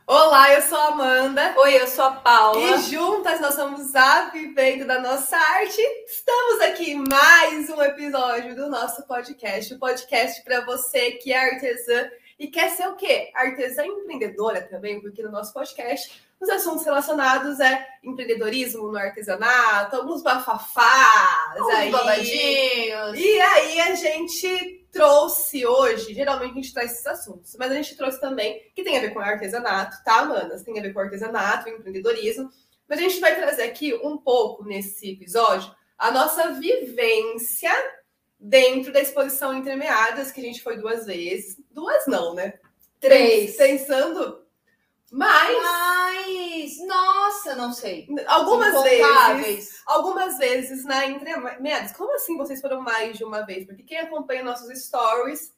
Olá, eu sou a Amanda. Oi, eu sou a Paula. E juntas nós somos a Vivendo da Nossa Arte. Estamos aqui em mais um episódio do nosso podcast. O podcast para você que é artesã e quer ser o quê? Artesã empreendedora também, porque no nosso podcast os assuntos relacionados é empreendedorismo no artesanato, alguns bafafás, alguns babadinhos. E aí a gente trouxe hoje, geralmente a gente traz esses assuntos, mas a gente trouxe também, que tem a ver com artesanato, tá, manas? Tem a ver com artesanato, empreendedorismo, mas a gente vai trazer aqui um pouco, nesse episódio, a nossa vivência dentro da exposição Entremeadas, que a gente foi 2 vezes. 2 não, né? 3. Pensando mais... Nossa, não sei. Algumas vezes na Entremeadas. Como assim vocês foram mais de uma vez? Porque quem acompanha nossos stories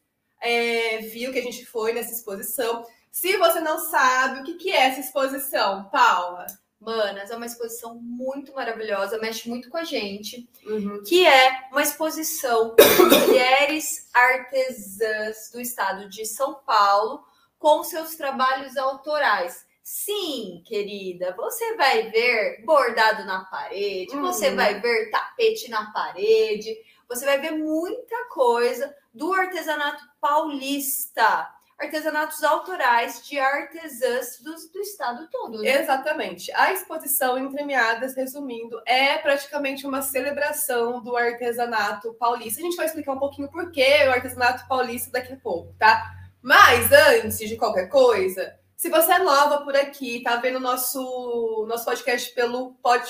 viu que a gente foi nessa exposição. Se você não sabe, o que é essa exposição, Paula? Manas, é uma exposição muito maravilhosa, mexe muito com a gente, que é uma exposição de mulheres artesãs do estado de São Paulo com seus trabalhos autorais. Sim, querida, você vai ver bordado na parede, você vai ver tapete na parede, você vai ver muita coisa do artesanato paulista. Artesanatos autorais de artesãs do estado todo. Né? Exatamente. A exposição Entremeadas, resumindo, é praticamente uma celebração do artesanato paulista. A gente vai explicar um pouquinho por que o artesanato paulista daqui a pouco, tá? Mas antes de qualquer coisa, se você é nova por aqui, tá vendo nosso podcast pelo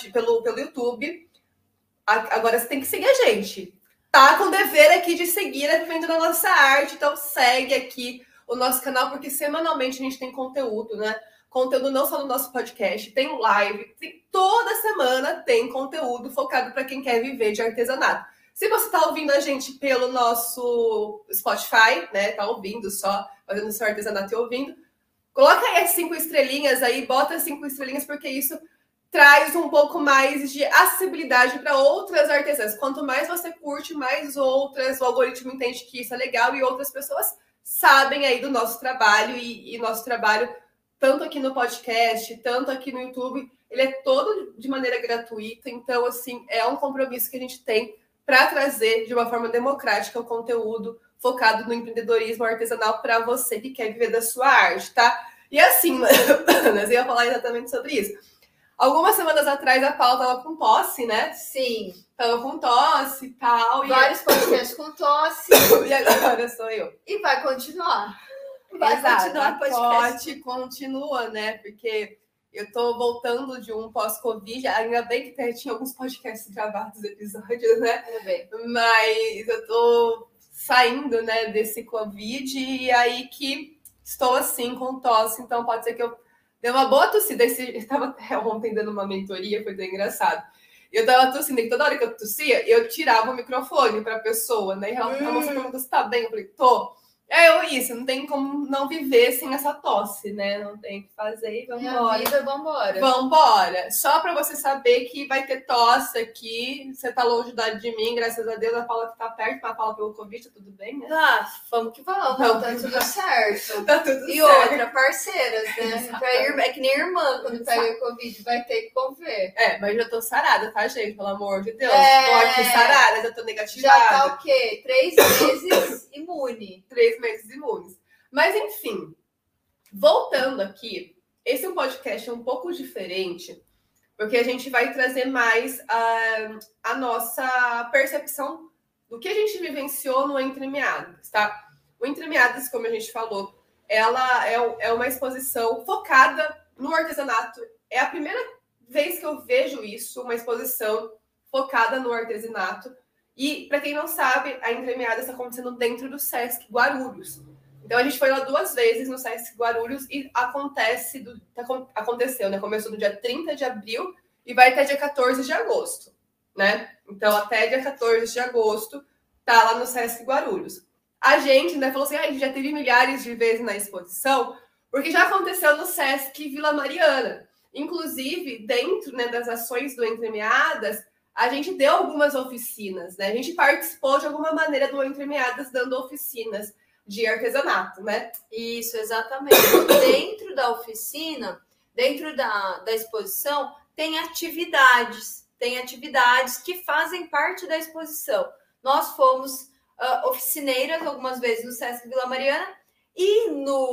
YouTube, agora você tem que seguir a gente. Tá com o dever aqui de seguir a Vivendo da Nossa Arte, então segue aqui o nosso canal, porque semanalmente a gente tem conteúdo, né? Conteúdo não só no nosso podcast, tem live, toda semana tem conteúdo focado para quem quer viver de artesanato. Se você está ouvindo a gente pelo nosso Spotify, né? Tá ouvindo só, fazendo seu artesanato e ouvindo, coloca aí as 5 estrelinhas aí, bota as 5 estrelinhas, porque isso traz um pouco mais de acessibilidade para outras artesãs. Quanto mais você curte, mais outras, o algoritmo entende que isso é legal e outras pessoas sabem aí do nosso trabalho e nosso trabalho, tanto aqui no podcast, tanto aqui no YouTube, ele é todo de maneira gratuita, então, assim, é um compromisso que a gente tem para trazer de uma forma democrática o conteúdo focado no empreendedorismo artesanal para você que quer viver da sua arte, tá? E assim, eu ia falar exatamente sobre isso. Algumas semanas atrás a Paula tava com tosse, né? Sim. Tava com tosse e tal. Vários podcasts com tosse. E agora sou eu. E vai continuar. Continuar o podcast. Continua, né? Porque eu tô voltando de um pós-Covid. Ainda bem que tinha alguns podcasts gravados, episódios, né? Mas eu tô saindo, né, desse Covid e aí que estou assim com tosse. Então pode ser que eu dê uma boa tossida. Eu tava ontem dando uma mentoria, foi bem engraçado. Eu tava tossindo, e toda hora que eu tossia, eu tirava o microfone pra pessoa, né? E a moça perguntou se tá bem. Eu falei, tô. Não tem como não viver sem essa tosse, né? Não tem o que fazer e vambora. Vambora. Só pra você saber que vai ter tosse aqui. Você tá longe de mim, graças a Deus. A Paula que tá perto, a Paula pelo Covid, tá tudo bem, né? Ah, vamos que vamos. Tá tudo certo. Tá tudo certo. E outra, parceiras, né? É que nem irmã, quando pega o Covid, vai ter que conver. Mas já tô sarada, tá, gente? Pelo amor de Deus. Tô aqui sarada, já tô negativada. Já tá o quê? 3 meses imune. 3 meses imunes. Mas, enfim, voltando aqui, esse é um podcast um pouco diferente, porque a gente vai trazer mais a nossa percepção do que a gente vivenciou no Entremeadas, tá? O Entremeadas, como a gente falou, ela é uma exposição focada no artesanato. É a primeira vez que eu vejo isso, uma exposição focada no artesanato. E, para quem não sabe, a Entremeadas está acontecendo dentro do Sesc Guarulhos. Então, a gente foi lá 2 vezes no Sesc Guarulhos e aconteceu, né? Começou no dia 30 de abril e vai até dia 14 de agosto, né? Então, até dia 14 de agosto, tá lá no Sesc Guarulhos. A gente, né, falou assim, a gente já teve milhares de vezes na exposição, porque já aconteceu no Sesc Vila Mariana. Inclusive, dentro, né, das ações do Entremeadas, a gente deu algumas oficinas, né? A gente participou de alguma maneira do Entremeadas dando oficinas de artesanato, né? Isso, exatamente. Dentro da oficina, dentro da exposição, tem atividades que fazem parte da exposição. Nós fomos oficineiras algumas vezes no Sesc Vila Mariana e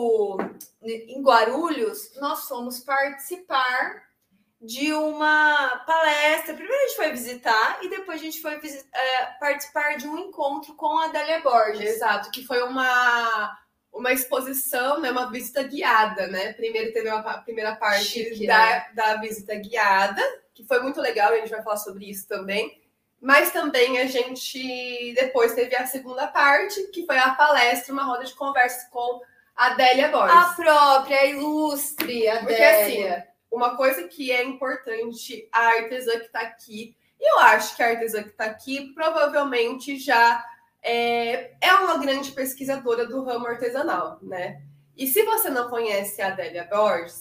em Guarulhos nós fomos participar de uma palestra. Primeiro a gente foi visitar e depois a gente foi participar de um encontro com a Adélia Borges. Exato, que foi uma exposição, né, uma visita guiada, né? Primeiro teve a primeira parte Chique, da visita guiada, que foi muito legal, e a gente vai falar sobre isso também. Mas também a gente depois teve a segunda parte, que foi a palestra, uma roda de conversa com a Adélia Borges. A própria ilustre Adélia. Porque assim, uma coisa que é importante, a artesã que está aqui, e eu acho que a artesã que está aqui provavelmente já é uma grande pesquisadora do ramo artesanal, né? E se você não conhece a Adélia Borges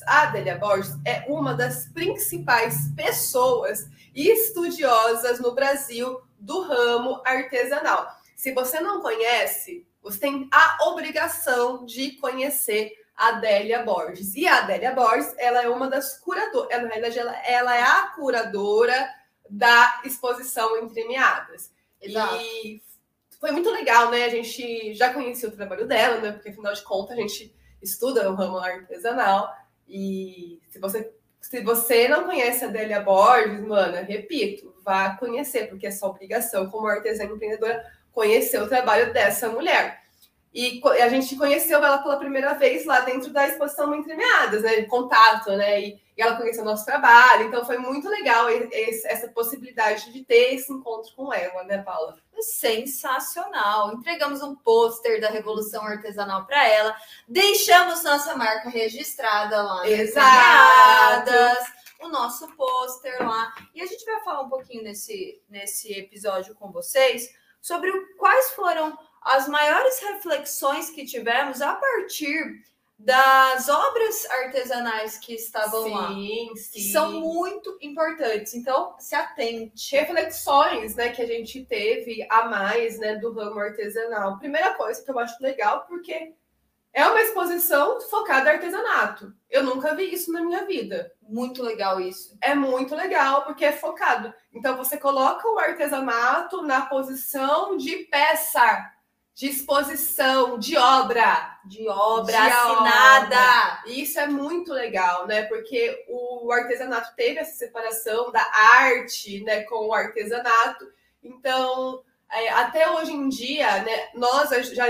é uma das principais pessoas estudiosas no Brasil do ramo artesanal. Se você não conhece, você tem a obrigação de conhecer a Adélia Borges. E a Adélia Borges, ela é uma das curadoras, na realidade, ela é a curadora da exposição Entremeadas. Exato. E foi muito legal, né? A gente já conhecia o trabalho dela, né? Porque, afinal de contas, a gente estuda o ramo artesanal. E se você não conhece a Adélia Borges, mano, repito, vá conhecer, porque é sua obrigação como artesã empreendedora conhecer o trabalho dessa mulher. E a gente conheceu ela pela primeira vez lá dentro da exposição Entremeadas, né? Contato, né? E ela conheceu o nosso trabalho. Então, foi muito legal essa possibilidade de ter esse encontro com ela, né, Paula? Sensacional. Entregamos um pôster da Revolução Artesanal para ela. Deixamos nossa marca registrada lá. Exato. O nosso pôster lá. E a gente vai falar um pouquinho nesse episódio com vocês sobre quais foram as maiores reflexões que tivemos a partir das obras artesanais que estavam lá. Sim. Que são muito importantes. Então, se atente. Reflexões, né, que a gente teve a mais, né, do ramo artesanal. Primeira coisa que eu acho legal, porque é uma exposição focada em artesanato. Eu nunca vi isso na minha vida. Muito legal isso. É muito legal, porque é focado. Então, você coloca o artesanato na posição de peça, de exposição, de obra. De obra assinada. E isso é muito legal, né? Porque o artesanato teve essa separação da arte, né, com o artesanato. Então, até hoje em dia, né, nós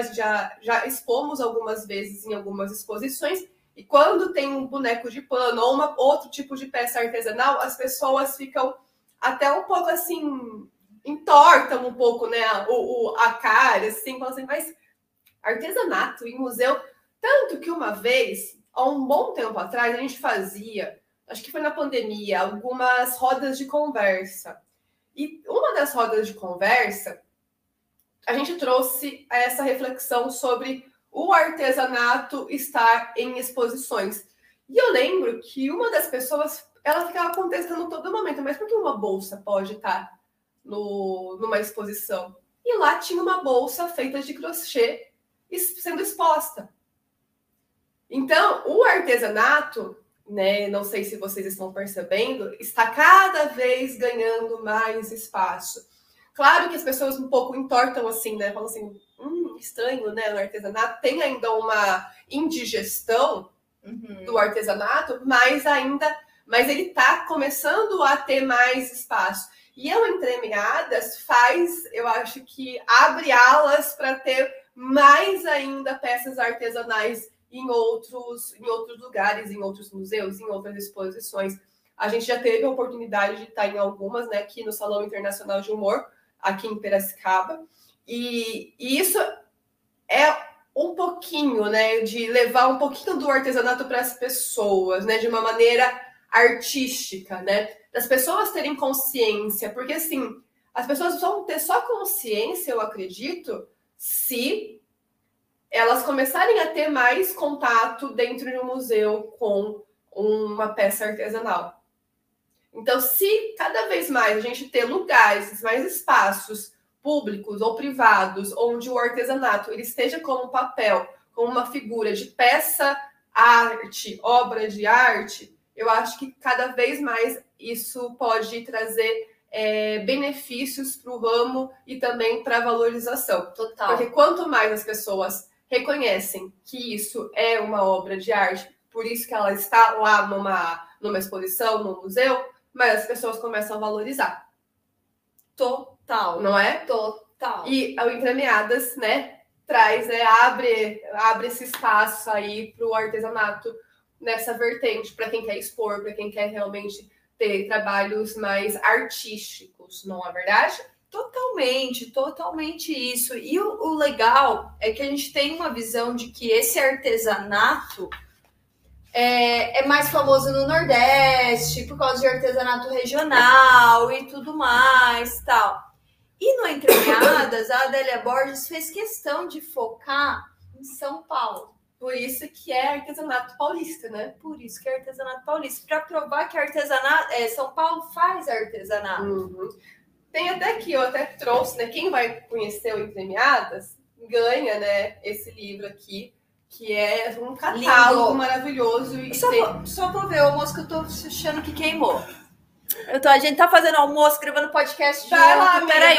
já expomos algumas vezes em algumas exposições, e quando tem um boneco de pano ou outro tipo de peça artesanal, as pessoas ficam até um pouco assim, entortam um pouco, né, a cara, assim, falam assim, mas artesanato em museu. Tanto que uma vez, há um bom tempo atrás, a gente fazia, acho que foi na pandemia, algumas rodas de conversa. E uma das rodas de conversa, a gente trouxe essa reflexão sobre o artesanato estar em exposições. E eu lembro que uma das pessoas, ela ficava contestando todo momento, mas por que uma bolsa pode estar numa exposição? E lá tinha uma bolsa feita de crochê sendo exposta. Então, o artesanato, né, não sei se vocês estão percebendo, está cada vez ganhando mais espaço. Claro que as pessoas um pouco entortam assim, né? Falam assim, estranho, né? O artesanato tem ainda uma indigestão do artesanato, mas ele está começando a ter mais espaço. E o Entremeadas eu acho que abre alas para ter mais ainda peças artesanais em outros lugares, em outros museus, em outras exposições. A gente já teve a oportunidade de estar em algumas, né, aqui no Salão Internacional de Humor, aqui em Piracicaba. E isso é um pouquinho, né, de levar um pouquinho do artesanato para as pessoas, né, de uma maneira artística, né, das pessoas terem consciência, porque assim, as pessoas vão ter só consciência, eu acredito, se elas começarem a ter mais contato dentro de um museu com uma peça artesanal. Então, se cada vez mais a gente ter lugares, mais espaços públicos ou privados, onde o artesanato ele esteja como papel, como uma figura de peça arte, obra de arte, eu acho que cada vez mais isso pode trazer benefícios para o ramo e também para a valorização. Total. Porque quanto mais as pessoas reconhecem que isso é uma obra de arte, por isso que ela está lá numa exposição, num museu, mais as pessoas começam a valorizar. Total. Não é? Total. E o Entremeadas, né, traz, abre esse espaço aí para o artesanato nessa vertente, para quem quer expor, para quem quer realmente ter trabalhos mais artísticos, não é verdade? Totalmente isso. E o legal é que a gente tem uma visão de que esse artesanato é mais famoso no Nordeste, por causa de artesanato regional e tudo mais, tal. E no Entremeadas, a Adélia Borges fez questão de focar em São Paulo. Por isso que é artesanato paulista, né? Por isso que é artesanato paulista. Para provar que São Paulo faz artesanato. Uhum. Tem até que eu até trouxe, né? Quem vai conhecer o Entremeadas ganha, né? Esse livro aqui, que é um catálogo lindo, maravilhoso. E só vou ver o almoço que eu tô achando que queimou. A gente tá fazendo almoço, gravando podcast. Vai lá, peraí.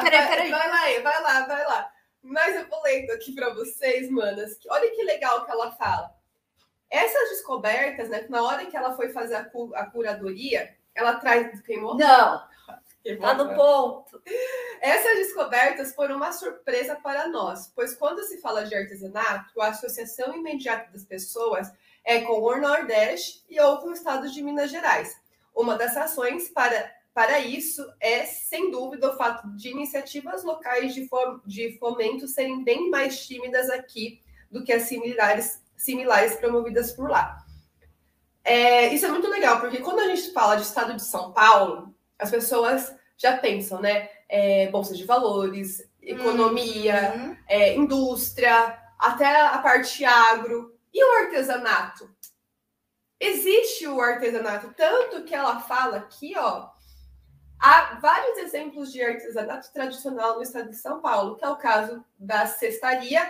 Vai lá. Mas eu vou lendo aqui para vocês, manas. Olha que legal que ela fala. Essas descobertas, né? Na hora que ela foi fazer a curadoria, ela traz... Queimou? Não. Tá no ponto. Essas descobertas foram uma surpresa para nós, pois quando se fala de artesanato, a associação imediata das pessoas é com o Nordeste ou com o estado de Minas Gerais. Uma das ações para isso é, sem dúvida, o fato de iniciativas locais de fomento serem bem mais tímidas aqui do que as similares promovidas por lá. Isso é muito legal, porque quando a gente fala de estado de São Paulo, as pessoas já pensam, né? Bolsa de valores, economia, indústria, até a parte agro. E o artesanato? Existe o artesanato, tanto que ela fala aqui, ó, há vários exemplos de artesanato tradicional no estado de São Paulo, que é o caso da cestaria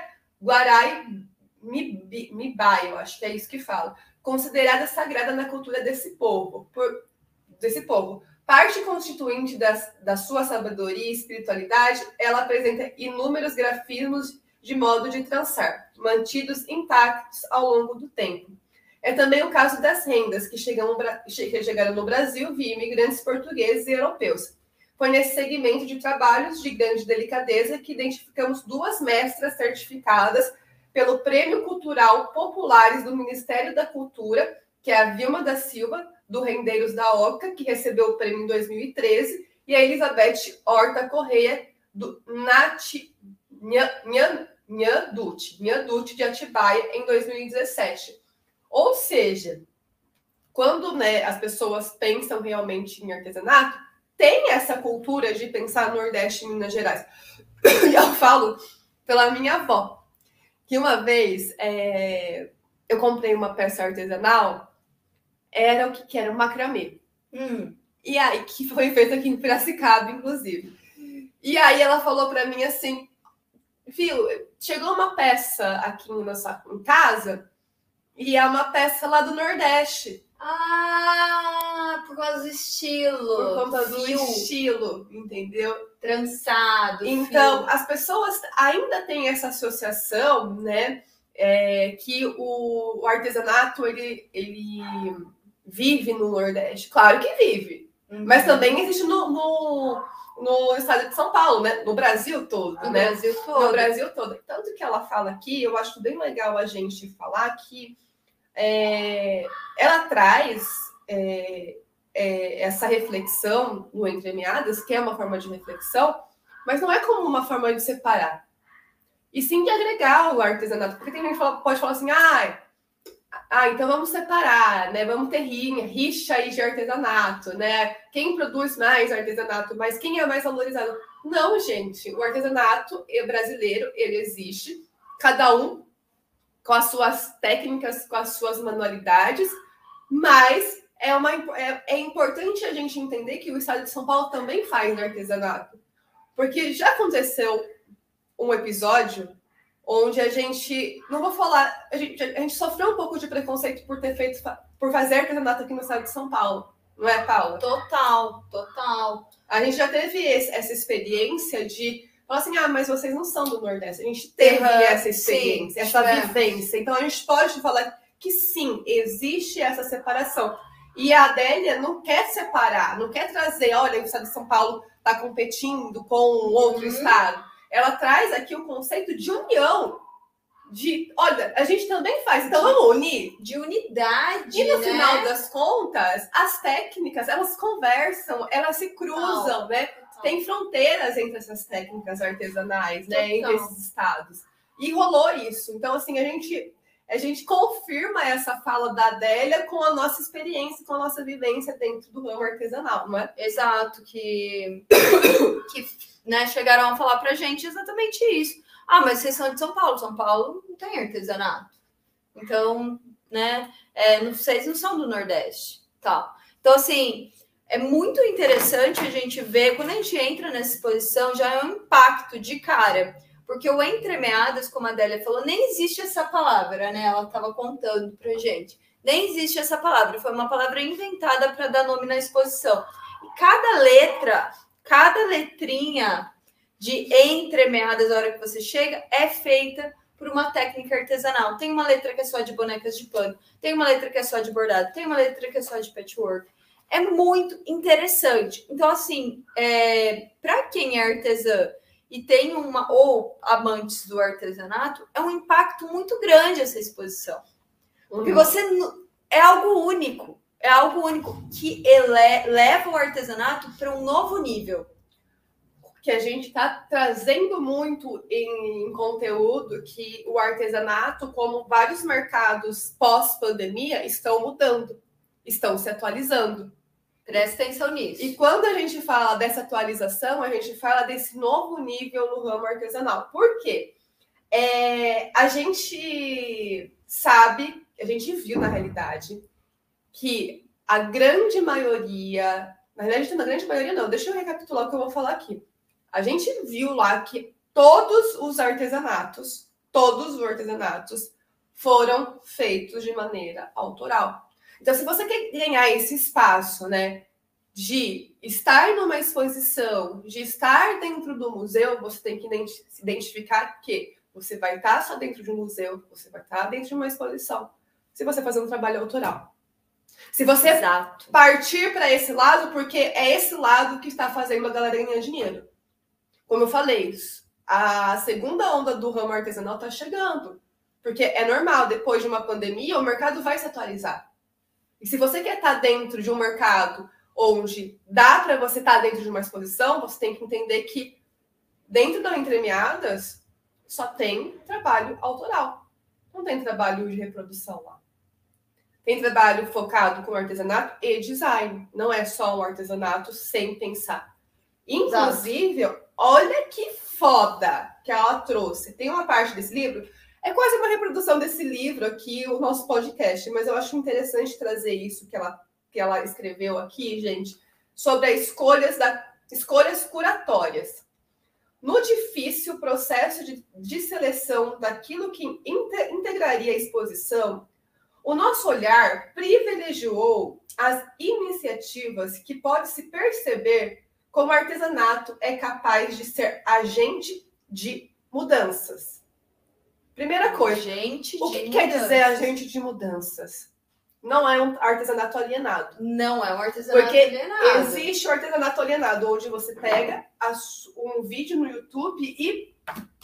Guará-Mibai, eu acho que é isso que fala, considerada sagrada na cultura desse povo. Parte constituinte da sua sabedoria e espiritualidade, ela apresenta inúmeros grafismos de modo de trançar, mantidos intactos ao longo do tempo. É também o caso das rendas, que chegaram no Brasil via imigrantes portugueses e europeus. Foi nesse segmento de trabalhos de grande delicadeza que identificamos duas mestras certificadas pelo Prêmio Cultural Populares do Ministério da Cultura, que é a Vilma da Silva, do Rendeiros da Oca, que recebeu o prêmio em 2013, e a Elizabeth Horta Correia, do Nhanduti, de Atibaia, em 2017. Ou seja, quando, né, as pessoas pensam realmente em artesanato, tem essa cultura de pensar Nordeste e Minas Gerais. E eu falo pela minha avó, que uma vez eu comprei uma peça artesanal, era o que era? Um macramê. E aí, que foi feito aqui em Piracicaba, inclusive. E aí ela falou para mim assim, viu, chegou uma peça aqui em casa, e é uma peça lá do Nordeste. Por causa do estilo. Por conta do estilo, entendeu? Trançado. Então, as pessoas ainda têm essa associação, né? Que o artesanato, ele vive no Nordeste. Claro que vive. Mas também existe no estado de São Paulo, né? No Brasil todo, no né? Brasil todo. No Brasil todo. Tanto que ela fala aqui, eu acho bem legal a gente falar que ela traz essa reflexão no Entremeadas, que é uma forma de reflexão, mas não é como uma forma de separar, e sim de agregar o artesanato, porque tem gente que pode falar assim, então vamos separar, né? Vamos ter rixa aí de artesanato, né? Quem produz mais artesanato, mas quem é mais valorizado? Não, gente, o artesanato brasileiro, ele existe, cada um com as suas técnicas, com as suas manualidades, mas é importante a gente entender que o estado de São Paulo também faz artesanato. Porque já aconteceu um episódio onde a gente, não vou falar, a gente sofreu um pouco de preconceito por fazer artesanato aqui no estado de São Paulo, não é, Paula? Total. A gente já teve essa experiência de falar assim, mas vocês não são do Nordeste. A gente teve essa experiência, essa vivência. Então a gente pode falar que sim, existe essa separação. E a Adélia não quer separar, não quer trazer, olha, o estado de São Paulo está competindo com outro estado. Ela traz aqui o conceito de união. Olha, a gente também faz, então vamos unir. De unidade. E no final das contas, as técnicas, elas conversam, elas se cruzam, né? Tem fronteiras entre essas técnicas artesanais, né? Entre esses estados. E rolou isso. Então, assim, a gente confirma essa fala da Adélia com a nossa experiência, com a nossa vivência dentro do ramo artesanal, não é? Exato, que né, chegaram a falar pra gente exatamente isso. Mas vocês são de São Paulo. São Paulo não tem artesanato. Então, né, vocês não são do Nordeste. Tá. Então, assim, é muito interessante a gente ver, quando a gente entra nessa exposição, já é um impacto de cara. Porque o entremeadas, como a Adélia falou, nem existe essa palavra, né? Ela estava contando pra gente. Nem existe essa palavra. Foi uma palavra inventada para dar nome na exposição. E cada letrinha de entremeadas, a hora que você chega, é feita por uma técnica artesanal. Tem uma letra que é só de bonecas de pano, tem uma letra que é só de bordado, tem uma letra que é só de patchwork. É muito interessante. Então, assim, para quem é artesã e tem ou amantes do artesanato, é um impacto muito grande essa exposição. Porque é algo único. É algo único que leva o artesanato para um novo nível. Que a gente está trazendo muito em conteúdo, que o artesanato, como vários mercados pós-pandemia, estão mudando, estão se atualizando. Presta atenção nisso. E quando a gente fala dessa atualização, a gente fala desse novo nível no ramo artesanal. Por quê? A gente sabe, a gente viu na realidade, que a grande maioria, na verdade, na grande maioria não, deixa eu recapitular o que eu vou falar aqui. A gente viu lá que todos os artesanatos foram feitos de maneira autoral. Então, se você quer ganhar esse espaço, né, de estar numa exposição, de estar dentro do museu, você tem que se identificar que você vai estar só dentro de um museu, você vai estar dentro de uma exposição, se você fazer um trabalho autoral. Se você partir para esse lado, porque é esse lado que está fazendo a galera ganhar dinheiro. Como eu falei, a segunda onda do ramo artesanal está chegando. Porque é normal, depois de uma pandemia, o mercado vai se atualizar. E se você quer estar dentro de um mercado onde dá para você estar dentro de uma exposição, você tem que entender que dentro da Entremeadas só tem trabalho autoral. Não tem trabalho de reprodução lá. Tem trabalho focado com artesanato e design. Não é só um artesanato sem pensar. Inclusive, olha que foda que ela trouxe. Tem uma parte desse livro, é quase uma reprodução desse livro aqui, o nosso podcast, mas eu acho interessante trazer isso que ela escreveu aqui, gente, sobre as escolhas curatórias. No difícil processo de seleção daquilo que integraria a exposição, o nosso olhar privilegiou as iniciativas que pode-se perceber como o artesanato é capaz de ser agente de mudanças. Primeira coisa, o que quer dizer agente de mudanças? Não é um artesanato alienado. Não é um artesanato alienado. Porque existe o artesanato alienado, onde você pega um vídeo no YouTube e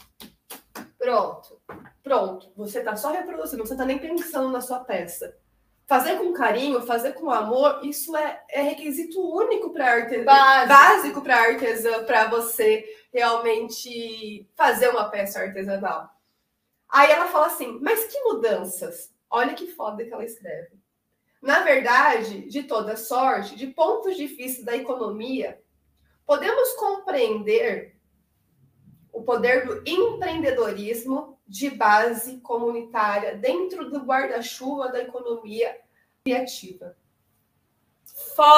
pronto. Você está só reproduzindo, você está nem pensando na sua peça. Fazer com carinho, fazer com amor, isso é requisito único para artesã, básico para artesã, para você realmente fazer uma peça artesanal. Aí ela fala assim, mas que mudanças? Olha que foda que ela escreve. Na verdade, de toda sorte, de pontos difíceis da economia, podemos compreender o poder do empreendedorismo de base comunitária dentro do guarda-chuva da economia criativa.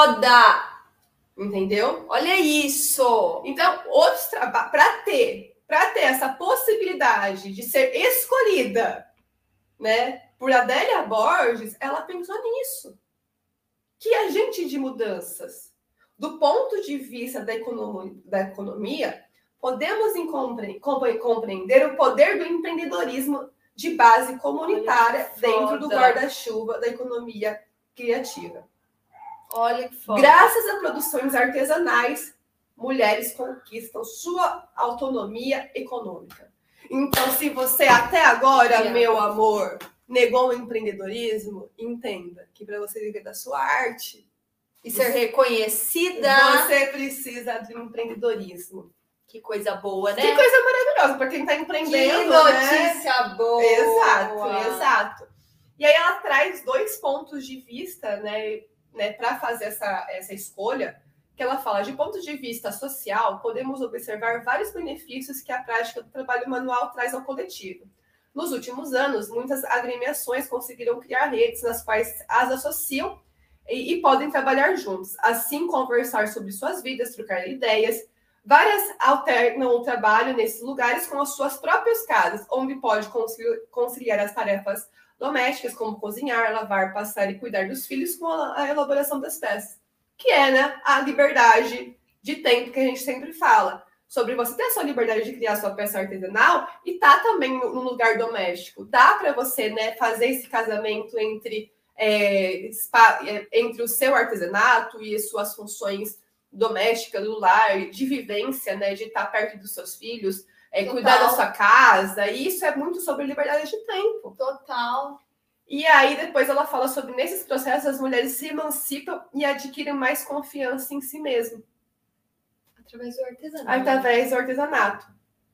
Foda! Entendeu? Olha isso! Então, outros trabalhos, para ter essa possibilidade de ser escolhida, né, por Adélia Borges, ela pensou nisso. Que agente de mudanças, do ponto de vista da economia, podemos compreender o poder do empreendedorismo de base comunitária dentro do guarda-chuva da economia criativa. Olha que foda. Graças a produções artesanais, mulheres conquistam sua autonomia econômica. Então, se você até agora, meu amor, negou o empreendedorismo, entenda que para você viver da sua arte e ser reconhecida, você precisa do empreendedorismo. Que coisa boa, né? Que coisa maravilhosa para quem está empreendendo. Que notícia, né? Boa! Exato. E aí ela traz 2 pontos de vista, né, para fazer essa escolha, que ela fala, de ponto de vista social, podemos observar vários benefícios que a prática do trabalho manual traz ao coletivo. Nos últimos anos, muitas agremiações conseguiram criar redes nas quais as associam e podem trabalhar juntos, assim conversar sobre suas vidas, trocar ideias. Várias alternam o trabalho nesses lugares com as suas próprias casas, onde pode conciliar as tarefas domésticas, como cozinhar, lavar, passar e cuidar dos filhos, com a elaboração das peças. Que é, né, a liberdade de tempo que a gente sempre fala. Sobre você ter a sua liberdade de criar sua peça artesanal e tá também no lugar doméstico. Dá para você, né, fazer esse casamento entre o seu artesanato e as suas funções domésticas, do lar, de vivência, né, de estar perto dos seus filhos, cuidar da sua casa. E isso é muito sobre liberdade de tempo. Total. E aí, depois ela fala sobre, nesses processos, as mulheres se emancipam e adquirem mais confiança em si mesmas. Através do artesanato. Através do artesanato.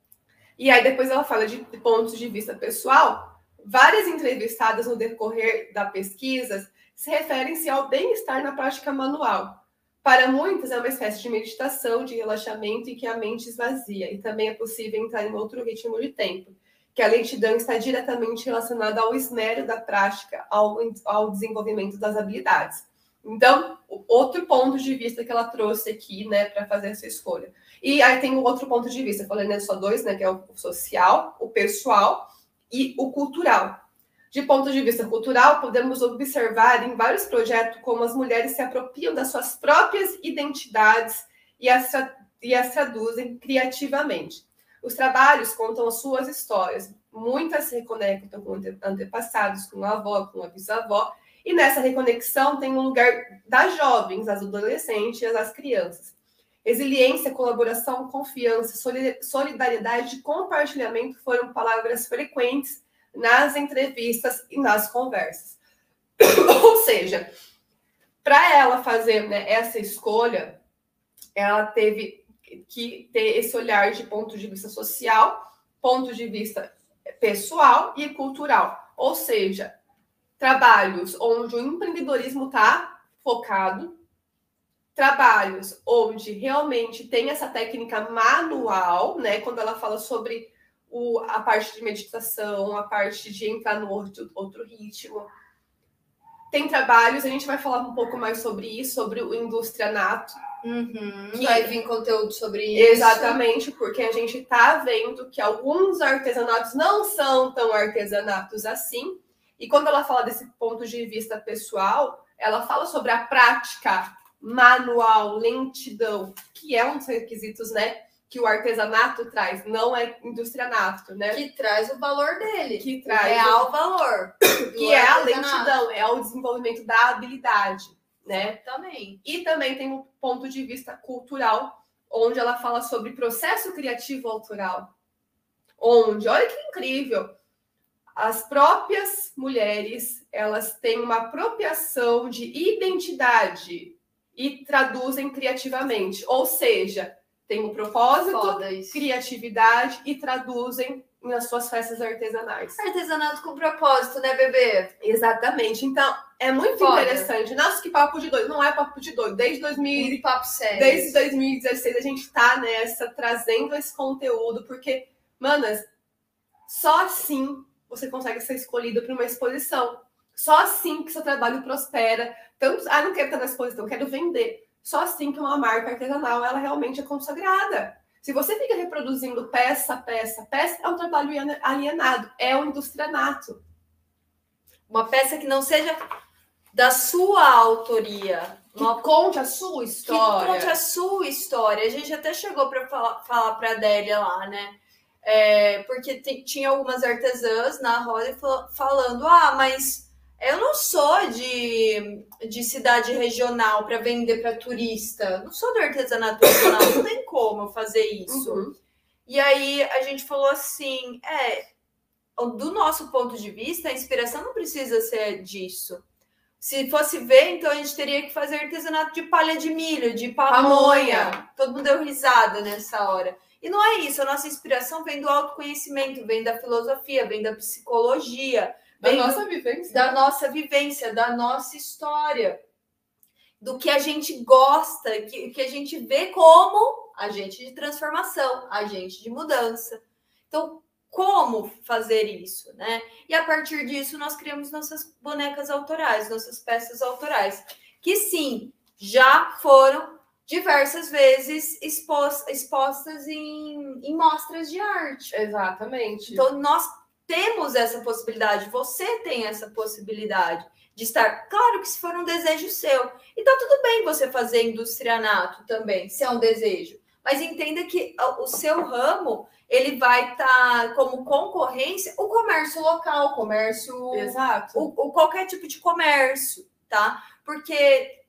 E aí, depois ela fala de pontos de vista pessoal. Várias entrevistadas no decorrer da pesquisa se referem-se ao bem-estar na prática manual. Para muitas, é uma espécie de meditação, de relaxamento em que a mente esvazia. E também é possível entrar em outro ritmo de tempo, que a lentidão está diretamente relacionada ao esmero da prática, ao desenvolvimento das habilidades. Então, outro ponto de vista que ela trouxe aqui, né, para fazer essa escolha. E aí tem o outro ponto de vista, falando, né, só 2, né, que é o social, o pessoal e o cultural. De ponto de vista cultural, podemos observar em vários projetos como as mulheres se apropriam das suas próprias identidades e as traduzem criativamente. Os trabalhos contam as suas histórias. Muitas se reconectam com antepassados, com a avó, com a bisavó. E nessa reconexão tem um lugar das jovens, as adolescentes e as crianças. Resiliência, colaboração, confiança, solidariedade e compartilhamento foram palavras frequentes nas entrevistas e nas conversas. Ou seja, para ela fazer, né, essa escolha, ela teve que ter esse olhar de ponto de vista social, ponto de vista pessoal e cultural. Ou seja, trabalhos onde o empreendedorismo está focado, trabalhos onde realmente tem essa técnica manual, né? Quando ela fala sobre a parte de meditação, a parte de entrar no outro ritmo. Tem trabalhos, a gente vai falar um pouco mais sobre isso, sobre o Indústria Nato. Vai vir conteúdo sobre isso. Exatamente, porque a gente está vendo que alguns artesanatos não são tão artesanatos assim. E quando ela fala desse ponto de vista pessoal, ela fala sobre a prática manual, lentidão, que é um dos requisitos, né, que o artesanato traz, não é indústria nato, né? Que traz o valor dele. Que traz o real valor. Que é a lentidão, é o desenvolvimento da habilidade, né? Também. E também tem um ponto de vista cultural, onde ela fala sobre processo criativo autoral. Onde, olha que incrível, as próprias mulheres, elas têm uma apropriação de identidade e traduzem criativamente. Ou seja, tem um propósito, criatividade e traduzem nas suas festas artesanais. Artesanato com propósito, né, bebê? Exatamente. Então, é muito interessante. Nossa, que papo de doido. Não é papo de doido. Desde 2016 a gente tá nessa, trazendo esse conteúdo, porque, manas, só assim você consegue ser escolhida para uma exposição. Só assim que seu trabalho prospera. Tanto, não quero estar na exposição, quero vender. Só assim que uma marca artesanal, ela realmente é consagrada. Se você fica reproduzindo peça, é um trabalho alienado, é um industrianato. Uma peça que não seja da sua autoria. Que conte a sua história. Que conte a sua história. A gente até chegou para falar para a Adélia lá, né? Porque tinha algumas artesãs na roda falando, mas eu não sou de cidade regional para vender para turista. Não sou do artesanato regional, não tem como eu fazer isso. Uhum. E aí a gente falou assim, do nosso ponto de vista, a inspiração não precisa ser disso. Se fosse ver, então a gente teria que fazer artesanato de palha de milho, de pamonha. Todo mundo deu risada nessa hora. E não é isso, a nossa inspiração vem do autoconhecimento, vem da filosofia, vem da psicologia, da nossa vivência. Da nossa vivência, da nossa história, do que a gente gosta, que a gente vê como agente de transformação, agente de mudança. Então, como fazer isso, né? E a partir disso, nós criamos nossas bonecas autorais, nossas peças autorais, que sim, já foram diversas vezes expostas em mostras de arte. Exatamente. Então, nós temos essa possibilidade, você tem essa possibilidade de estar. Claro que se for um desejo seu. E tá tudo bem você fazer industrianato também, se é um desejo. Mas entenda que o seu ramo, ele vai estar como concorrência o comércio local, comércio... Exato. Qualquer tipo de comércio, tá? Porque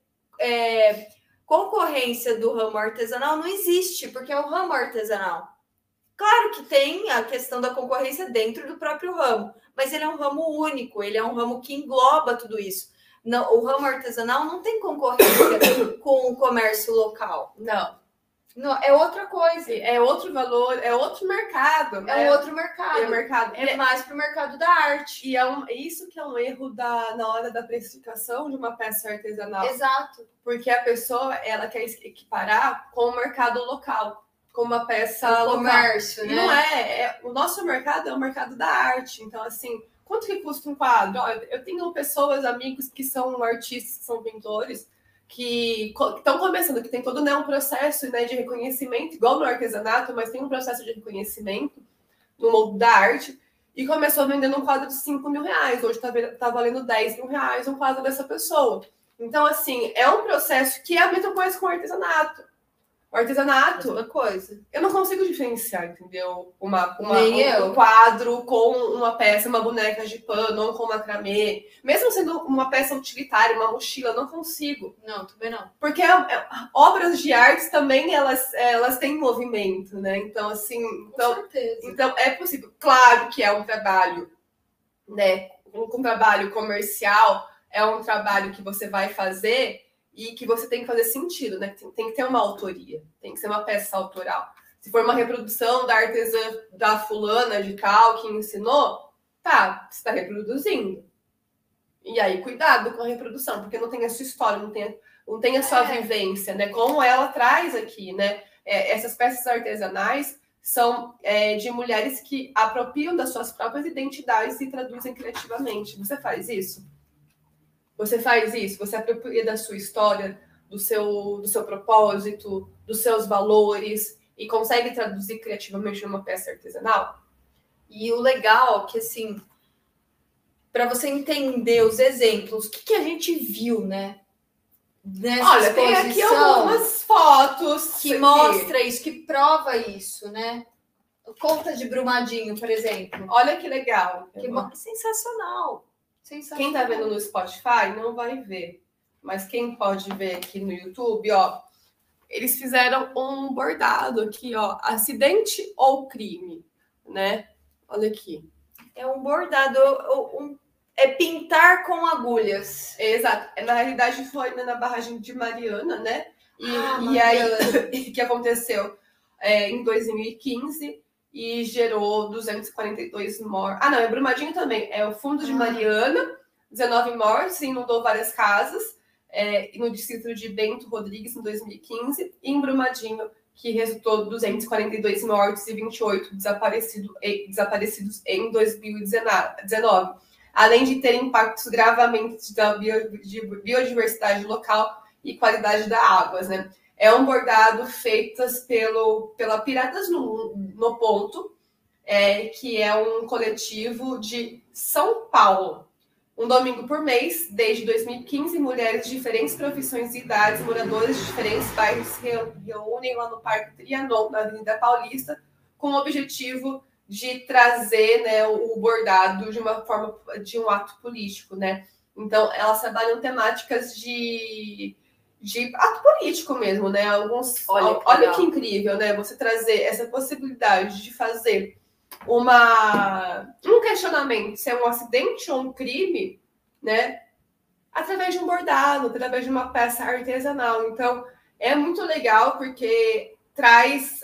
concorrência do ramo artesanal não existe, porque é o ramo artesanal. Claro que tem a questão da concorrência dentro do próprio ramo, mas ele é um ramo único, ele é um ramo que engloba tudo isso. Não, o ramo artesanal não tem concorrência com o comércio local. Não, é outra coisa. É outro valor, é outro mercado. É um outro mercado. É mais para o mercado da arte. E isso que é um erro na hora da precificação de uma peça artesanal. Exato. Porque a pessoa, ela quer equiparar com o mercado local, com uma peça local. Comércio, né? E não o nosso mercado é o mercado da arte. Então, assim, quanto que custa um quadro? Eu tenho pessoas, amigos que são artistas, que são pintores, que estão começando, que tem todo um processo, né, de reconhecimento, igual no artesanato, mas tem um processo de reconhecimento no mundo da arte, e começou vendendo um quadro de 5 mil reais, hoje tá valendo 10 mil reais um quadro dessa pessoa. Então, assim, é um processo que é a mesma coisa com o artesanato. O artesanato, outra coisa. Eu não consigo diferenciar, entendeu? Um quadro com uma peça, uma boneca de pano ou com macramê. Mesmo sendo uma peça utilitária, uma mochila, não consigo. Não, também não. Porque obras de arte também, elas têm movimento, né? Então, assim... Com certeza. Então, é possível. Claro que é um trabalho, né? Um trabalho comercial, é um trabalho que você vai fazer... E que você tem que fazer sentido, né? Tem que ter uma autoria, tem que ser uma peça autoral. Se for uma reprodução da artesã da fulana de tal que ensinou, tá, você está reproduzindo. E aí, cuidado com a reprodução, porque não tem a sua história, não tem a sua vivência, né? Como ela traz aqui, né? Essas peças artesanais são de mulheres que apropriam das suas próprias identidades e traduzem criativamente. Você faz isso? Você faz isso, você apropria da sua história, do seu propósito, dos seus valores e consegue traduzir criativamente numa peça artesanal? E o legal é que, assim, para você entender os exemplos, o que a gente viu, né? Nessa Olha, tem aqui algumas fotos que mostra isso, que prova isso, né? Conta de Brumadinho, por exemplo. Olha que legal. Sensacional. Quem tá vendo no Spotify não vai ver, mas quem pode ver aqui no YouTube, ó, eles fizeram um bordado aqui, ó, acidente ou crime, né? Olha aqui. É um bordado, é pintar com agulhas. Exato. Na realidade foi na barragem de Mariana, né? E aí, o que aconteceu em 2015... E gerou 242 mortes. Não, é Brumadinho também. É o fundo de Mariana, 19 mortes, inundou várias casas. No distrito de Bento Rodrigues, em 2015. E em Brumadinho, que resultou 242 mortes e 28 desaparecidos em 2019. Além de ter impactos gravemente da biodiversidade local e qualidade das águas, né? É um bordado feito pela Piratas no Ponto, que é um coletivo de São Paulo. Um domingo por mês, desde 2015, mulheres de diferentes profissões e idades, moradores de diferentes bairros se reúnem lá no Parque Trianon, na Avenida Paulista, com o objetivo de trazer, né, o bordado de uma forma de um ato político, né? Então, elas trabalham temáticas de ato político mesmo, né? Olha que incrível, né? Você trazer essa possibilidade de fazer um questionamento se é um acidente ou um crime, né? Através de um bordado, através de uma peça artesanal. Então, é muito legal porque traz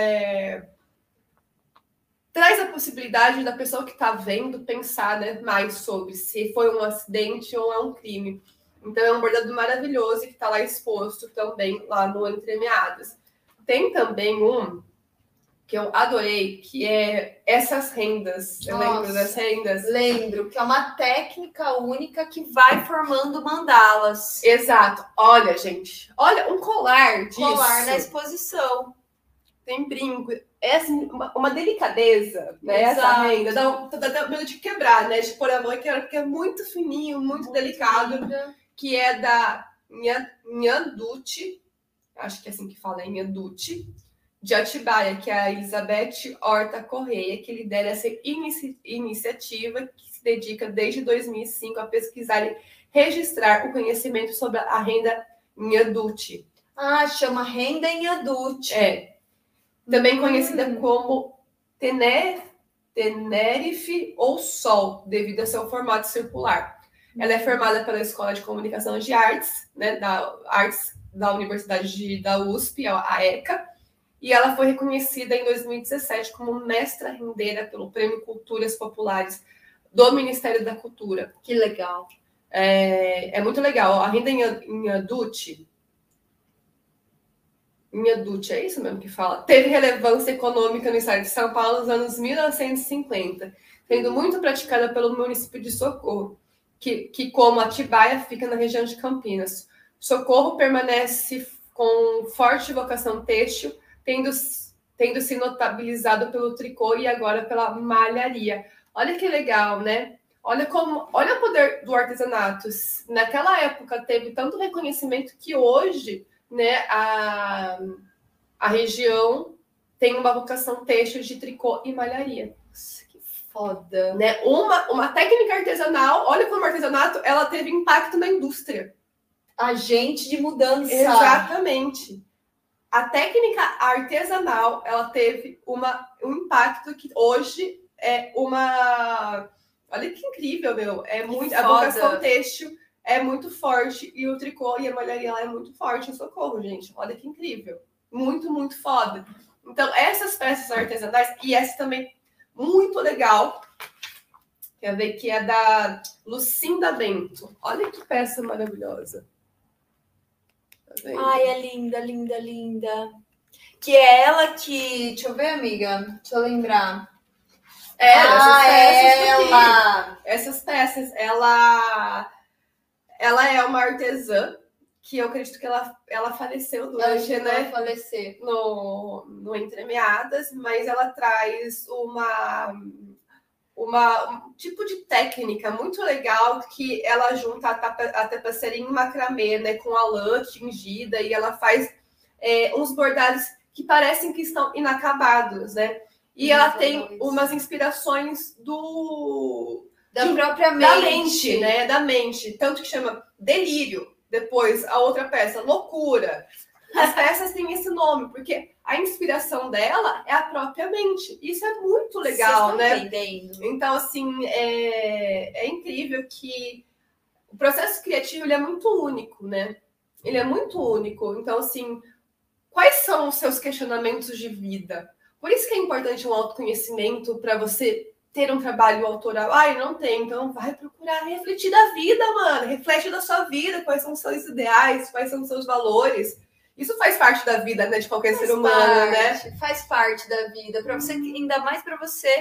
a possibilidade da pessoa que está vendo pensar, né, mais sobre se foi um acidente ou é um crime. Então, é um bordado maravilhoso que está lá exposto também, lá no Entremeadas. Tem também um que eu adorei, que é essas rendas. Você lembra das rendas? Lembro, que é uma técnica única que vai formando mandalas. Exato. Olha, gente, olha, um colar disso. Colar na exposição. Tem brinco. É assim, uma delicadeza, né? Essa renda. Dá medo de quebrar, né? De pôr a mão, porque é muito fininho, muito delicado. Linda. Que é da Nhanduti, acho que é assim que fala, Nhanduti, de Atibaia, que é a Elizabeth Horta Correia, que lidera essa iniciativa que se dedica desde 2005 a pesquisar e registrar o conhecimento sobre a renda Nhanduti. Chama renda Nhanduti. Também conhecida como Tenerife ou Sol, devido ao seu formato circular. Ela é formada pela Escola de Comunicação de Artes, né, da Universidade da USP, a ECA, e ela foi reconhecida em 2017 como mestra rendeira pelo Prêmio Culturas Populares do Ministério da Cultura. Que legal. É muito legal. A renda Nhanduti, é isso mesmo que fala, teve relevância econômica no estado de São Paulo nos anos 1950, sendo muito praticada pelo município de Socorro, que como Atibaia, fica na região de Campinas. Socorro permanece com forte vocação têxtil, tendo se notabilizado pelo tricô e agora pela malharia. Olha que legal, né? Olha o poder do artesanato. Naquela época teve tanto reconhecimento que hoje, né, a região tem uma vocação têxtil de tricô e malharia. Nossa, que foda. Né? Uma técnica artesanal, olha como o artesanato, ela teve impacto na indústria. Agente de mudança. Exatamente. A técnica artesanal, ela teve um impacto que hoje é uma... Olha que incrível, meu. A vocação têxtil é muito forte e o tricô e a malharia lá é muito forte em Socorro, gente. Olha que incrível. Muito, muito foda. Então, essas peças artesanais, e essa também muito legal, quer ver, que é da Lucinda Bento. Olha que peça maravilhosa. Ai, é linda, linda, linda. Que é ela que... Deixa eu ver, amiga. Deixa eu lembrar. Essas peças. Ela é uma artesã que eu acredito que ela faleceu durante, né? Falecer. No Entremeadas, mas ela traz um tipo de técnica muito legal que ela junta a tapeçaria em macramê, né, com a lã tingida, e ela faz uns bordados que parecem que estão inacabados, né? E ela tem umas inspirações da própria mente. Da mente, né? Da mente. Tanto que chama Delírio. Depois, a outra peça, Loucura. As peças têm esse nome, porque a inspiração dela é a própria mente. Isso é muito legal, né? Entendendo. Então, assim, é incrível que o processo criativo ele é muito único, né? Ele é muito único. Então, assim, quais são os seus questionamentos de vida? Por isso que é importante um autoconhecimento para você ter um trabalho autoral. Não tem, então vai procurar refletir da vida, mano. Reflete da sua vida, quais são os seus ideais, quais são os seus valores. Isso faz parte da vida, né, de qualquer ser humano, né? Faz parte da vida. Para você, ainda mais para você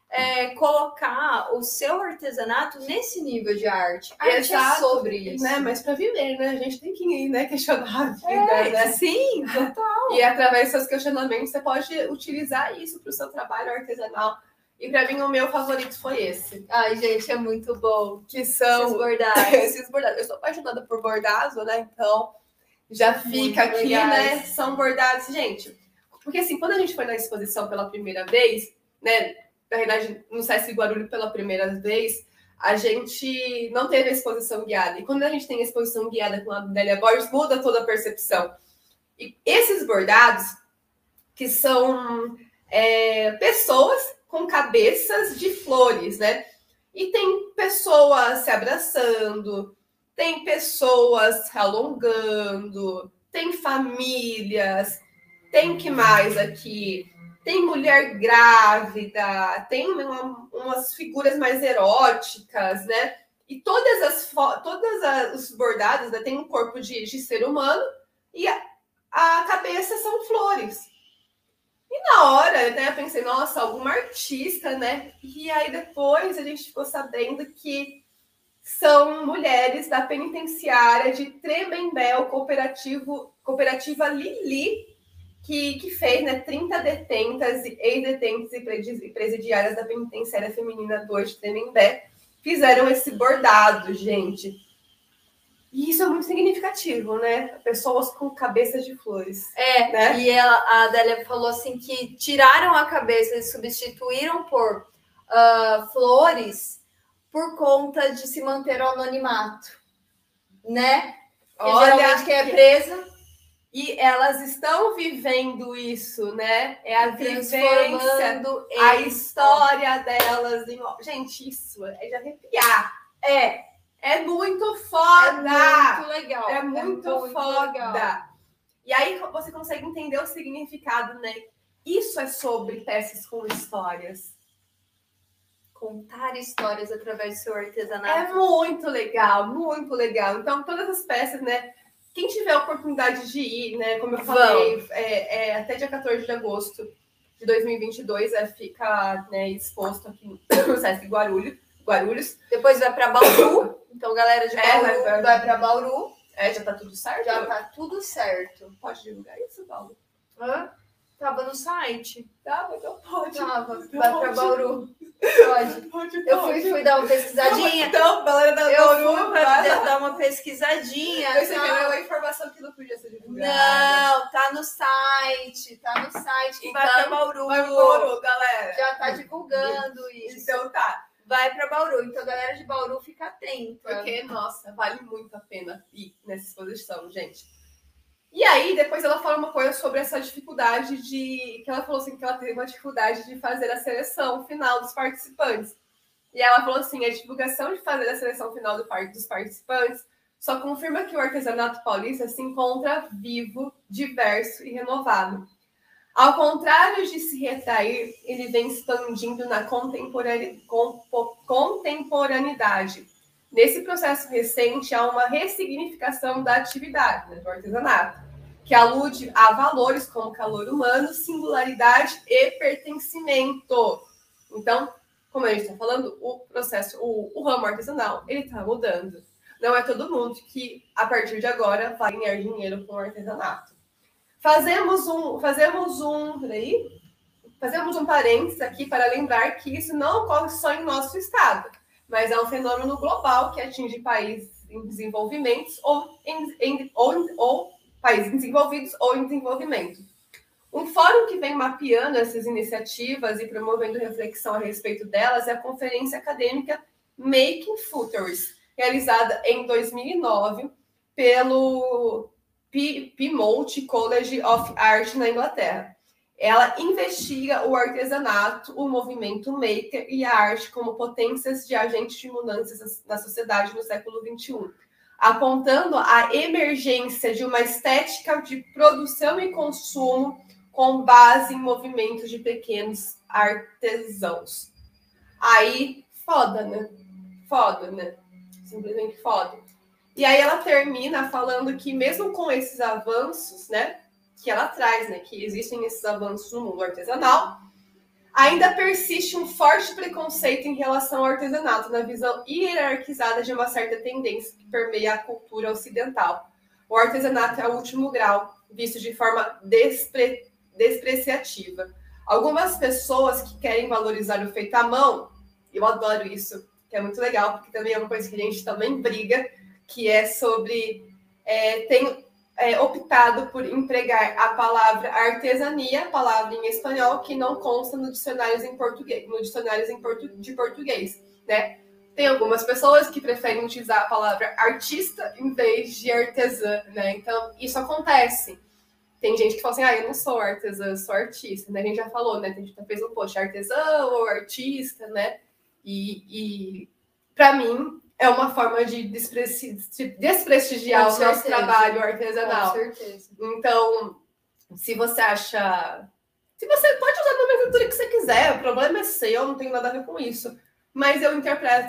colocar o seu artesanato nesse nível de arte. A arte é sobre isso. Né? Mas para viver, né? A gente tem que, né, questionar a vida, né? Sim, total. E através dos seus questionamentos, você pode utilizar isso para o seu trabalho artesanal. E para mim, o meu favorito foi esse. Ai, gente, é muito bom. Que são esses bordados. Esses bordados. Eu sou apaixonada por bordados, né? Então, já fica muito aqui, legais. Né? São bordados. Gente, porque assim, quando a gente foi na exposição pela primeira vez, né? Na verdade, no Sesc Guarulhos pela primeira vez, a gente não teve a exposição guiada. E quando a gente tem a exposição guiada com a Adélia Borges, muda toda a percepção. E esses bordados, que são pessoas com cabeças de flores, né? E tem pessoas se abraçando, tem pessoas alongando, tem famílias, tem que mais aqui? Tem mulher grávida, tem umas figuras mais eróticas, né? E todos os bordados, né, tem um corpo de ser humano e a cabeça são flores. E na hora, né, eu pensei, nossa, alguma artista, né? E aí depois a gente ficou sabendo que são mulheres da penitenciária de Tremembé, cooperativa Lili, que fez, né, 30 detentas, ex-detentas e presidiárias da penitenciária feminina 2 de Tremembé fizeram esse bordado, gente. E isso é muito significativo, né? Pessoas com cabeças de flores. Né? E a Adélia falou assim que tiraram a cabeça e substituíram por flores por conta de se manter o anonimato, né? Porque geralmente quem é presa... E elas estão vivendo isso, né? É a vivência, a história delas. Gente, isso é de arrepiar. É muito foda. É muito legal. É muito foda. Legal. E aí você consegue entender o significado, né? Isso é sobre peças com histórias. Contar histórias através do seu artesanato. É muito legal, muito legal. Então, todas as peças, né? Quem tiver a oportunidade de ir, né, como eu falei, até dia 14 de agosto de 2022, fica, né, exposto aqui no Sesc Guarulhos. Depois vai para Bauru. Então, galera de Bauru vai para Bauru. Já tá tudo certo? Já tá tudo certo. Pode divulgar isso, Paulo? Tava no site. Tava, então pode. Vai para Bauru. Pode. Eu fui dar uma pesquisadinha. Então, galera da Bauru, vai dar uma pesquisadinha. Você quer uma informação que não podia ser divulgada. Não, tá no site. Que então, vai para Bauru. Vai para Bauru, galera. Já tá divulgando isso. Então tá. Vai para Bauru. Então, galera de Bauru, fica atenta. Porque, nossa, vale muito a pena ir nessa exposição, gente. E aí, depois ela fala uma coisa sobre essa dificuldade que ela falou assim, que ela teve uma dificuldade de fazer a seleção final dos participantes. E ela falou assim, a divulgação de fazer a seleção final dos participantes só confirma que o artesanato paulista se encontra vivo, diverso e renovado. Ao contrário de se retrair, ele vem expandindo na contemporaneidade. Nesse processo recente, há uma ressignificação da atividade, né, do artesanato, que alude a valores como calor humano, singularidade e pertencimento. Então, como a gente está falando, o ramo artesanal, ele está mudando. Não é todo mundo que, a partir de agora, vai ganhar dinheiro com o artesanato. Fazemos um parênteses aqui para lembrar que isso não ocorre só em nosso estado, mas é um fenômeno global que atinge países em desenvolvimento ou países desenvolvidos ou em desenvolvimento. Um fórum que vem mapeando essas iniciativas e promovendo reflexão a respeito delas é a conferência acadêmica Making Futures, realizada em 2009 pelo Plymouth College of Art na Inglaterra. Ela investiga o artesanato, o movimento maker e a arte como potências de agentes de mudanças na sociedade no século XXI, apontando a emergência de uma estética de produção e consumo com base em movimentos de pequenos artesãos. Aí, foda, né? Simplesmente foda. E aí ela termina falando que mesmo com esses avanços, né, que ela traz, né, que existem esses avanços no mundo artesanal, Ainda persiste um forte preconceito em relação ao artesanato, na visão hierarquizada de uma certa tendência que permeia a cultura ocidental. O artesanato é o último grau, visto de forma despreciativa. Algumas pessoas que querem valorizar o feito à mão, eu adoro isso, que é muito legal, porque também é uma coisa que a gente também briga, que é sobre... tem optado por empregar a palavra artesania, palavra em espanhol, que não consta no dicionários em português, de português, né? Tem algumas pessoas que preferem utilizar a palavra artista em vez de artesã, né? Então, isso acontece. Tem gente que fala assim, eu não sou artesã, eu sou artista, né? A gente já falou, né? A gente já fez um post, artesã ou artista, né? E para mim, é uma forma de desprestigiar o nosso trabalho artesanal. Com certeza. Então, se você acha... Se você pode usar a nomenclatura que você quiser, o problema é seu, não tem nada a ver com isso. Mas eu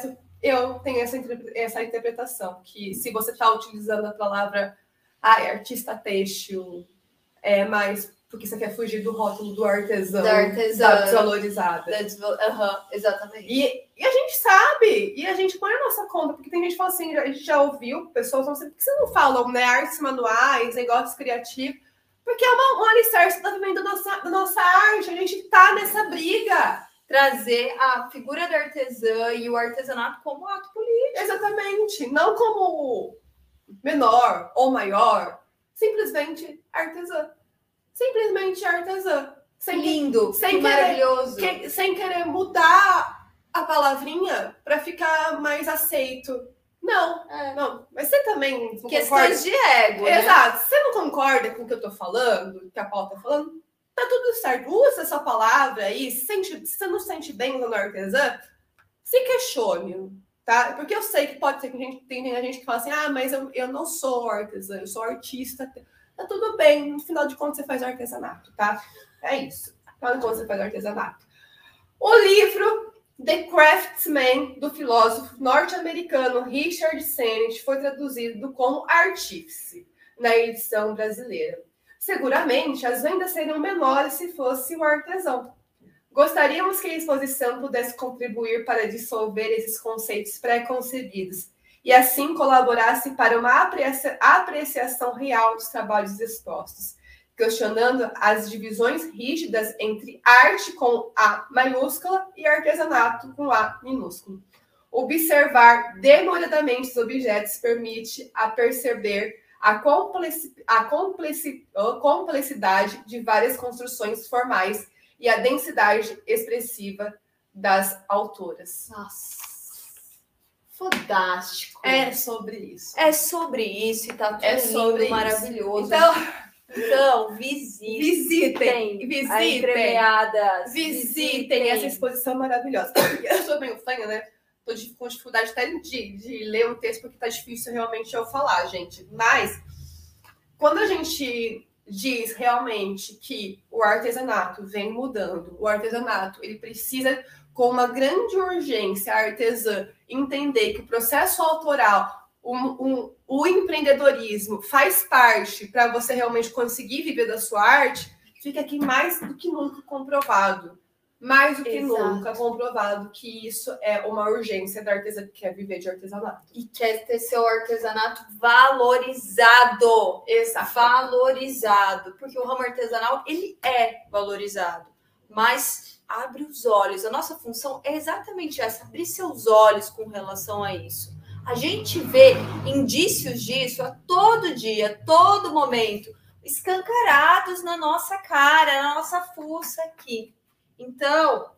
tenho essa interpretação, que se você está utilizando a palavra artista têxtil, mais porque você quer fugir do rótulo do artesão, da desvalorizada. Exatamente. E a gente sabe, e a gente põe a nossa conta, porque tem gente que fala assim, a gente já ouviu, pessoas não sei, por que vocês não falam, né, artes manuais, negócios criativos, porque é um alicerce também da nossa arte, a gente tá nessa briga. Trazer a figura da artesã e o artesanato como ato político. Exatamente, não como menor ou maior, simplesmente artesã. Simplesmente artesã. Lindo, maravilhoso. Sem querer mudar a palavrinha para ficar mais aceito. Não. Mas você também não questões de ego, né? Exato. Você não concorda com o que eu tô falando, que a Paula tá falando? Tá tudo certo. Usa essa palavra aí. Se você não se sente bem usando artesã, se questione, tá? Porque eu sei que pode ser que tem gente que fala assim, mas eu não sou artesã, eu sou artista. Tá tudo bem, no final de contas você faz artesanato, tá? É isso. No final de contas você faz artesanato. O livro The Craftsman, do filósofo norte-americano Richard Sennett, foi traduzido como Artífice, na edição brasileira. Seguramente, as vendas seriam menores se fosse o artesão. Gostaríamos que a exposição pudesse contribuir para dissolver esses conceitos pré-concebidos e assim colaborasse para uma apreciação real dos trabalhos expostos, questionando as divisões rígidas entre arte com A maiúscula e artesanato com A minúsculo. Observar demoradamente os objetos permite a perceber a complexidade de várias construções formais e a densidade expressiva das autoras. Nossa, fantástico. É sobre isso. É sobre isso e tá tudo lindo, maravilhoso. Então, visitem essa exposição maravilhosa. Eu sou meio fã, né? Tô com dificuldade até de ler um texto, porque tá difícil realmente eu falar, gente. Mas, quando a gente diz realmente que o artesanato vem mudando, o artesanato, ele precisa, com uma grande urgência, a artesã entender que o processo autoral, o empreendedorismo faz parte para você realmente conseguir viver da sua arte, fica aqui mais do que nunca comprovado. Mais do que nunca comprovado que isso é uma urgência da artesã que quer viver de artesanato. E quer ter seu artesanato valorizado. Exato. Valorizado. Porque o ramo artesanal, ele é valorizado. Mas abre os olhos. A nossa função é exatamente essa, abrir seus olhos com relação a isso. A gente vê indícios disso a todo dia, a todo momento, escancarados na nossa cara, na nossa fuça aqui. Então,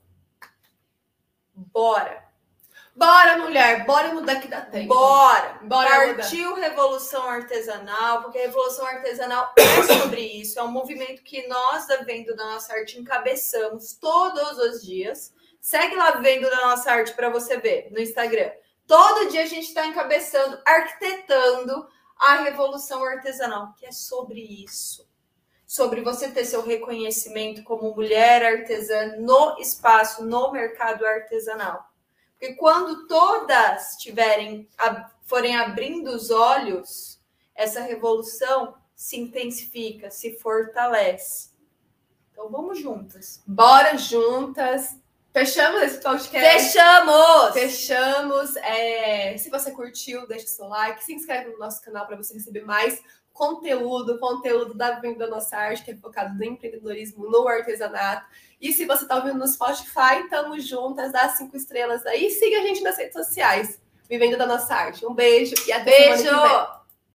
bora. Bora, mulher, bora mudar que dá tempo. Bora partiu mudar. Revolução Artesanal, porque a Revolução Artesanal é sobre isso, é um movimento que nós da Vendo da Nossa Arte encabeçamos todos os dias. Segue lá Vendo da Nossa Arte para você ver no Instagram. Todo dia a gente está encabeçando, arquitetando a Revolução Artesanal, que é sobre isso. Sobre você ter seu reconhecimento como mulher artesã no espaço, no mercado artesanal. Porque quando todas forem abrindo os olhos, essa revolução se intensifica, se fortalece. Então vamos juntas. Bora juntas. Fechamos esse podcast? Fechamos. Se você curtiu, deixa seu like, se inscreve no nosso canal para você receber mais conteúdo da Vivendo da Nossa Arte, que é focado no empreendedorismo, no artesanato. E se você está ouvindo no Spotify, tamo juntas, dá 5 estrelas aí. Siga a gente nas redes sociais, Vivendo da Nossa Arte. Um beijo e até semana que vem.